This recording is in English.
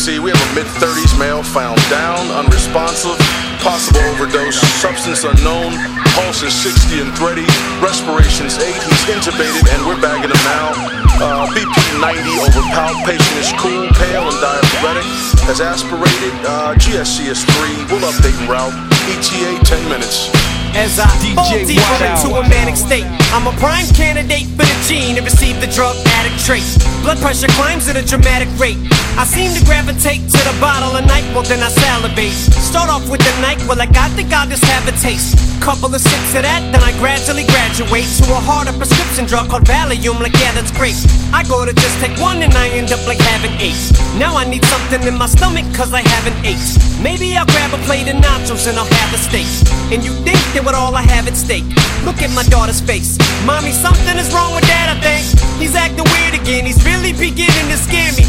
see, we have a mid-30s male found down, unresponsive, possible overdose, substance unknown, pulse is 60 and thready, respiration's 8, he's intubated and we're bagging him now. BP 90 over pout, patient is cool, pale and diabetic, has aspirated, GSC is 3, we'll update en route, ETA 10 minutes. As I fall deeper into a manic state, I'm a prime candidate for the gene to receive the drug addict trait. Blood pressure climbs at a dramatic rate. I seem to gravitate to the bottle of night, well then I salivate. Start off with the night, well I think I'll just have a taste. Couple of sips of that, then I gradually graduate to a harder prescription drug called Valium, like yeah that's great. I go to just take one and I end up like having 8. Now I need something in my stomach cause I haven't ate. Maybe I'll grab a plate of nachos and I'll have a steak. And you think that with all I have at stake, look at my daughter's face. Mommy, something is wrong with dad, I think. He's acting weird again, he's really beginning to scare me.